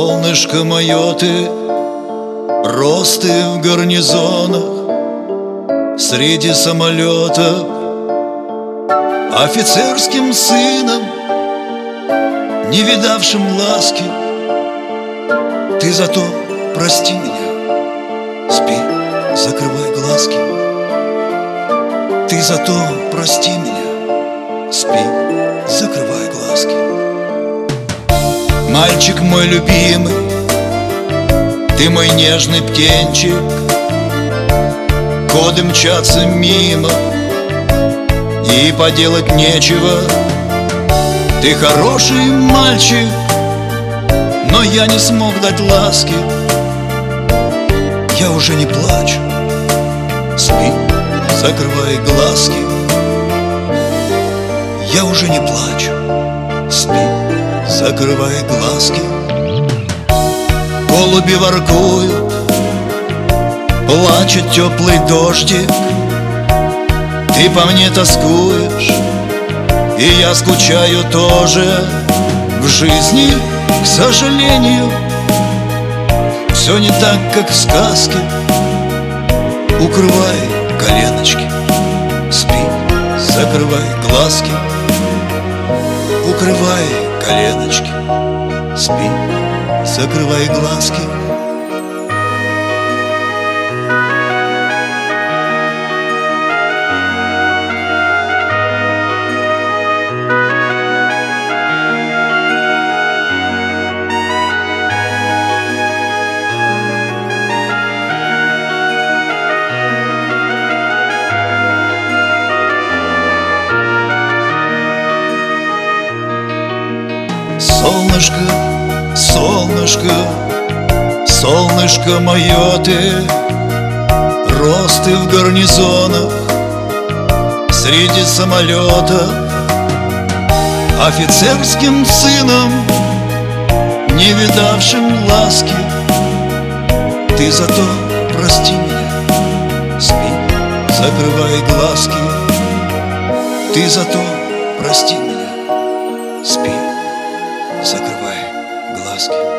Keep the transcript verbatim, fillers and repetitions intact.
Солнышко мое ты, рос ты в гарнизонах, среди самолетов, офицерским сыном, не видавшим ласки. Ты зато прости меня, спи, закрывай глазки. Ты зато прости меня, спи, закрывай глазки. Мальчик мой любимый, ты мой нежный птенчик, годы мчатся мимо, и поделать нечего. Ты хороший мальчик, но я не смог дать ласки. Я уже не плачу, спи, закрывай глазки. Я уже не плачу, спи, закрывай глазки. Голуби воркуют, плачет теплый дождик. Ты по мне тоскуешь, и я скучаю тоже. В жизни, к сожалению, все не так, как в сказке. Укрывай коленочки, спи, закрывай глазки. Укрывай коленочки, спи, закрывай глазки. Солнышко, солнышко, солнышко мое ты, рос ты в гарнизонах, среди самолетов, офицерским сыном, не видавшим ласки. Ты зато прости меня, спи, закрывай глазки. Ты зато прости меня, спи, закрывай глазки.